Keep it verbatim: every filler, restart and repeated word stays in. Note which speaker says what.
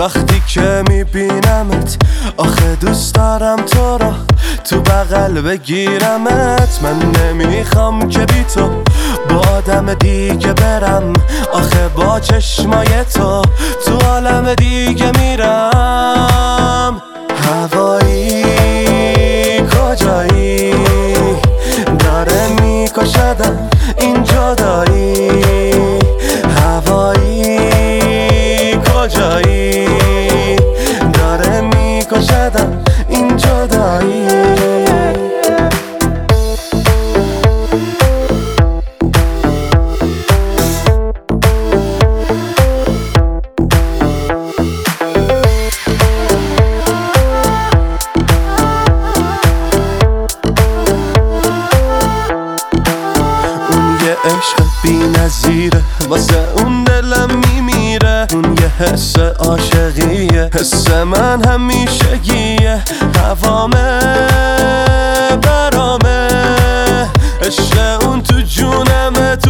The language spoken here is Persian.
Speaker 1: وقتی که میبینمت آخه دوست دارم تو را تو بغل بگیرمت. من نمیخوام که بی تو با آدم دیگه برم، آخه با چشمای تو تو عالم دیگه میرم. هوایی کجایی داره میکشدم این جدایی، هوایی کجایی داره میکشدم این جدایی. عشق بی نظیره واسه اون دلم میمیره، اون یه حس عاشقیه، حس من همیشگیه، هوامه برامه، عشق اون تو جونمه